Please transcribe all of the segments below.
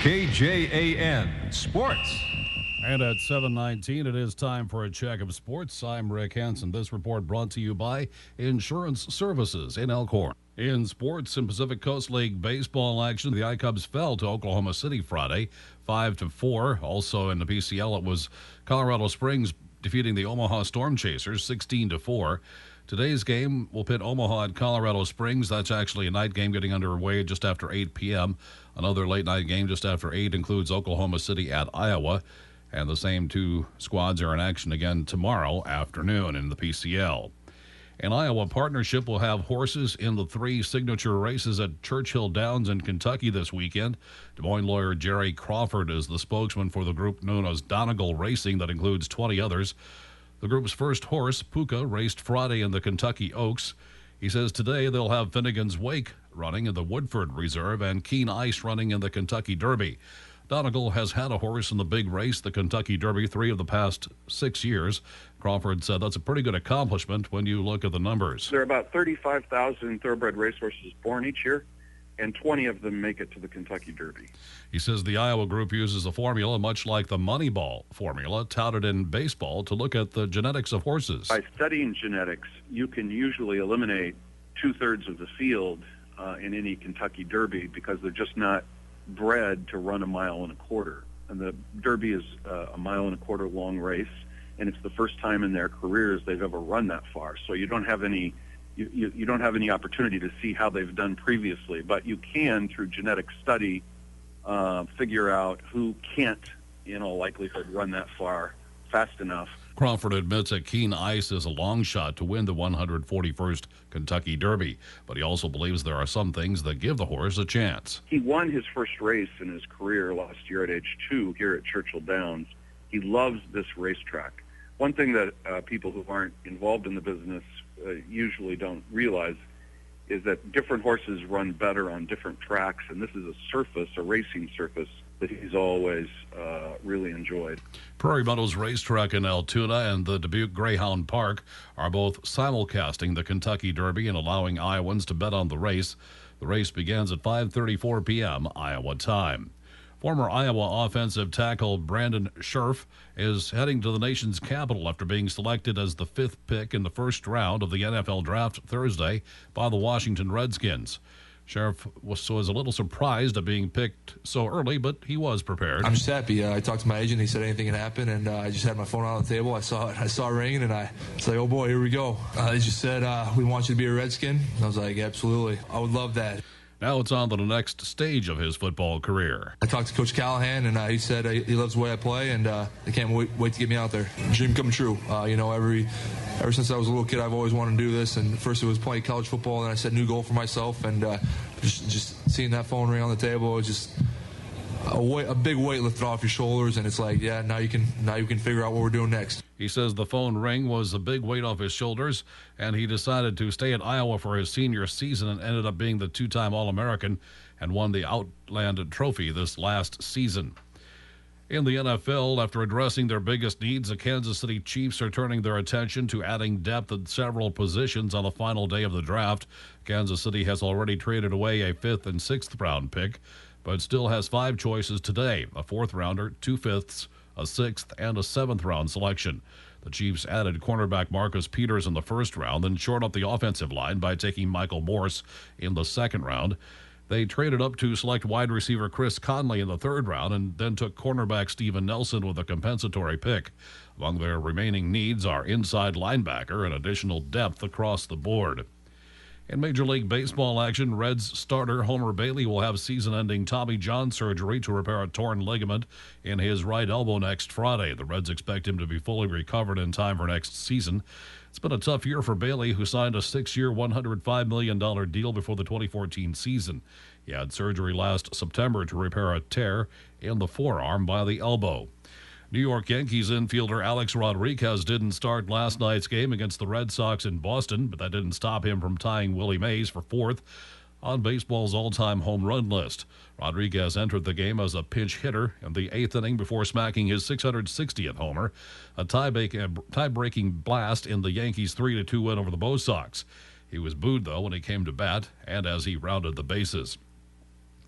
KJAN Sports. And at 7:19, it is time for a check of sports. I'm Rick Hansen. This report brought to you by Insurance Services in Elkhorn. In sports and Pacific Coast League baseball action, the I-Cubs fell to Oklahoma City Friday, 5-4. Also in the PCL, it was Colorado Springs defeating the Omaha Storm Chasers, 16-4. Today's game will pit Omaha at Colorado Springs. That's actually a night game getting underway just after 8 p.m. Another late-night game just after 8 includes Oklahoma City at Iowa. And the same two squads are in action again tomorrow afternoon in the PCL. An Iowa partnership will have horses in the 3 signature races at Churchill Downs in Kentucky this weekend. Des Moines lawyer Jerry Crawford is the spokesman for the group known as Donegal Racing that includes 20 others. The group's first horse, Puka, raced Friday in the Kentucky Oaks. He says today they'll have Finnegan's Wake running in the Woodford Reserve and Keen Ice running in the Kentucky Derby. Donegal has had a horse in the big race, the Kentucky Derby, 3 of the past 6 years. Crawford said that's a pretty good accomplishment when you look at the numbers. There are about 35,000 thoroughbred racehorses born each year, and 20 of them make it to the Kentucky Derby. He says the Iowa group uses a formula much like the Moneyball formula touted in baseball to look at the genetics of horses. By studying genetics, you can usually eliminate 2/3 of the field in any Kentucky Derby because they're just not bred to run 1.25 miles. And the Derby is a 1.25 miles long race, and it's the first time in their careers they've ever run that far. So you don't have any you don't have any opportunity to see how they've done previously, but you can, through genetic study, figure out who can't, in all likelihood, run that far fast enough. Crawford admits that Keen Ice is a long shot to win the 141st Kentucky Derby, but he also believes there are some things that give the horse a chance. He won his first race in his career last year at age 2 here at Churchill Downs. He loves this racetrack. One thing that people who aren't involved in the business usually don't realize is that different horses run better on different tracks, and this is a racing surface that he's always really enjoyed. Prairie Meadows Racetrack in Altoona and the Dubuque Greyhound Park are both simulcasting the Kentucky Derby and allowing Iowans to bet on the race. The race begins at 5:34 p.m. Iowa time. Former Iowa offensive tackle Brandon Scherff is heading to the nation's capital after being selected as the 5th pick in the first round of the NFL Draft Thursday by the Washington Redskins. Scherff was a little surprised at being picked so early, but he was prepared. I'm just happy. I talked to my agent. He said anything can happen, and I just had my phone out on the table. I saw it ringing, and I was like, oh, boy, here we go. They just said, we want you to be a Redskin. I was like, absolutely. I would love that. Now it's on to the next stage of his football career. I talked to Coach Callahan, and he said he loves the way I play, and they can't wait to get me out there. Dream come true. Ever since I was a little kid, I've always wanted to do this, and first it was playing college football, and I set a new goal for myself, and just seeing that phone ring on the table, it was just a big weight lifted off your shoulders, and it's like, yeah, now you can figure out what we're doing next. He says the phone ring was a big weight off his shoulders, and he decided to stay at Iowa for his senior season and ended up being the 2-time All-American and won the Outland Trophy this last season. In the NFL, after addressing their biggest needs, the Kansas City Chiefs are turning their attention to adding depth at several positions on the final day of the draft. Kansas City has already traded away a 5th and 6th round pick, but still has 5 choices today: a 4th rounder, 2 5ths, a 6th, and a 7th round selection. The Chiefs added cornerback Marcus Peters in the 1st round, then shored up the offensive line by taking Michael Morse in the 2nd round. They traded up to select wide receiver Chris Conley in the 3rd round and then took cornerback Steven Nelson with a compensatory pick. Among their remaining needs are inside linebacker and additional depth across the board. In Major League Baseball action, Reds starter Homer Bailey will have season-ending Tommy John surgery to repair a torn ligament in his right elbow next Friday. The Reds expect him to be fully recovered in time for next season. It's been a tough year for Bailey, who signed a 6-year, $105 million deal before the 2014 season. He had surgery last September to repair a tear in the forearm by the elbow. New York Yankees infielder Alex Rodriguez didn't start last night's game against the Red Sox in Boston, but that didn't stop him from tying Willie Mays for 4th on baseball's all-time home run list. Rodriguez entered the game as a pinch hitter in the 8th inning before smacking his 660th homer, a tie-breaking blast in the Yankees' 3-2 win over the Bo Sox. He was booed, though, when he came to bat and as he rounded the bases.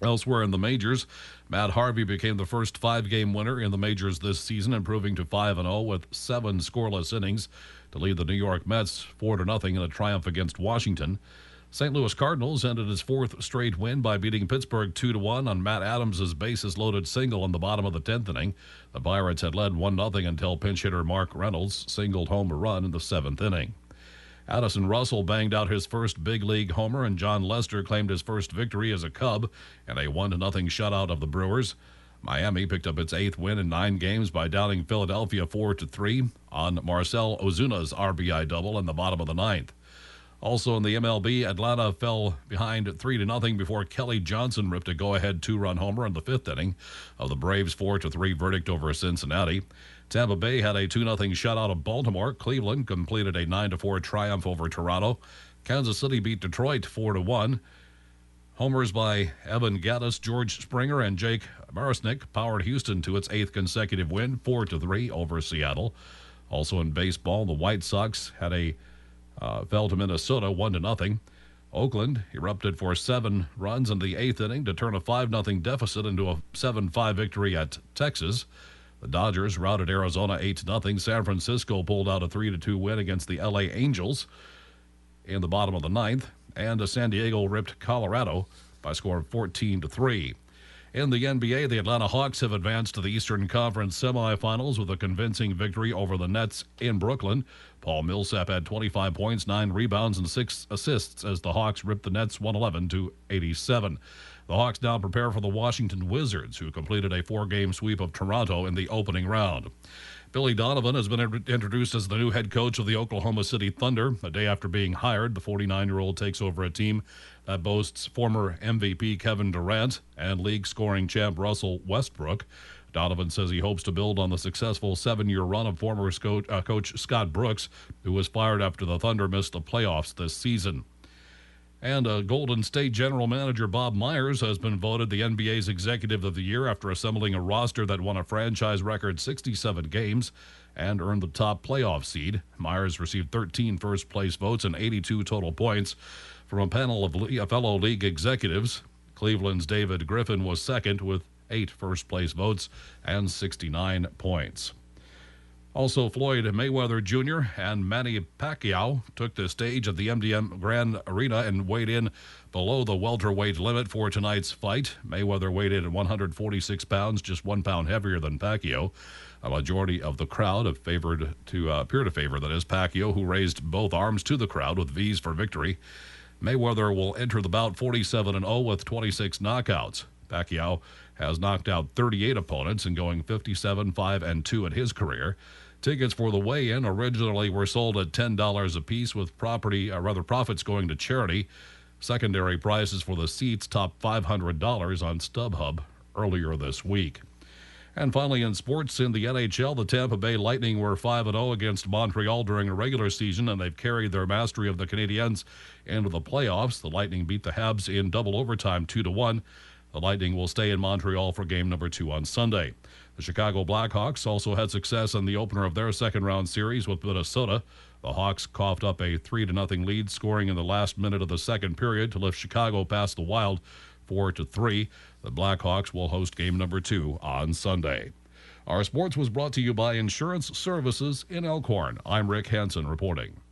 Elsewhere in the majors, Matt Harvey became the first 5-game winner in the majors this season, improving to 5-0 with 7 scoreless innings to lead the New York Mets 4-0 in a triumph against Washington. St. Louis Cardinals ended his 4th straight win by beating Pittsburgh 2-1 on Matt Adams' bases-loaded single in the bottom of the 10th inning. The Pirates had led 1-0 until pinch hitter Mark Reynolds singled home a run in the 7th inning. Addison Russell banged out his first big league homer, and John Lester claimed his first victory as a Cub in a 1-0 shutout of the Brewers. Miami picked up its 8th win in 9 games by downing Philadelphia 4-3 on Marcell Ozuna's RBI double in the bottom of the 9th. Also in the MLB, Atlanta fell behind 3-0 before Kelly Johnson ripped a go-ahead 2-run homer in the 5th inning of the Braves' 4-3 verdict over Cincinnati. Tampa Bay had a 2-0 shutout of Baltimore. Cleveland completed a 9-4 triumph over Toronto. Kansas City beat Detroit 4-1. Homers by Evan Gattis, George Springer, and Jake Marisnick powered Houston to its 8th consecutive win, 4-3 over Seattle. Also in baseball, the White Sox had a fell to Minnesota 1-0. Oakland erupted for 7 runs in the 8th inning to turn a 5-0 deficit into a 7-5 victory at Texas. The Dodgers routed Arizona 8-0. San Francisco pulled out a 3-2 win against the LA Angels in the bottom of the 9th. And San Diego ripped Colorado by a score of 14-3. In the NBA, the Atlanta Hawks have advanced to the Eastern Conference semifinals with a convincing victory over the Nets in Brooklyn. Paul Millsap had 25 points, 9 rebounds, and 6 assists as the Hawks ripped the Nets 111-87. The Hawks now prepare for the Washington Wizards, who completed a 4-game sweep of Toronto in the opening round. Billy Donovan has been introduced as the new head coach of the Oklahoma City Thunder. A day after being hired, the 49-year-old takes over a team that boasts former MVP Kevin Durant and league scoring champ Russell Westbrook. Donovan says he hopes to build on the successful 7-year run of former coach Scott Brooks, who was fired after the Thunder missed the playoffs this season. And Golden State general manager Bob Myers has been voted the NBA's Executive of the Year after assembling a roster that won a franchise record 67 games and earned the top playoff seed. Myers received 13 first-place votes and 82 total points from a panel of fellow league executives. Cleveland's David Griffin was second with 8 first-place votes and 69 points. Also, Floyd Mayweather Jr. and Manny Pacquiao took the stage at the MGM Grand Arena and weighed in below the welterweight limit for tonight's fight. Mayweather weighed in at 146 pounds, just 1 pound heavier than Pacquiao. A majority of the crowd appear to favor Pacquiao, who raised both arms to the crowd with V's for victory. Mayweather will enter the bout 47-0 with 26 knockouts. Pacquiao has knocked out 38 opponents and going 57-5-2 in his career. Tickets for the weigh-in originally were sold at $10 apiece, with profits going to charity. Secondary prices for the seats topped $500 on StubHub earlier this week. And finally, in sports, in the NHL, the Tampa Bay Lightning were 5-0 against Montreal during a regular season, and they've carried their mastery of the Canadiens into the playoffs. The Lightning beat the Habs in double overtime 2-1. The Lightning will stay in Montreal for game number 2 on Sunday. The Chicago Blackhawks also had success in the opener of their second-round series with Minnesota. The Hawks coughed up a 3-0 lead, scoring in the last minute of the second period to lift Chicago past the Wild 4-3. The Blackhawks will host game number 2 on Sunday. Our sports was brought to you by Insurance Services in Elkhorn. I'm Rick Hansen reporting.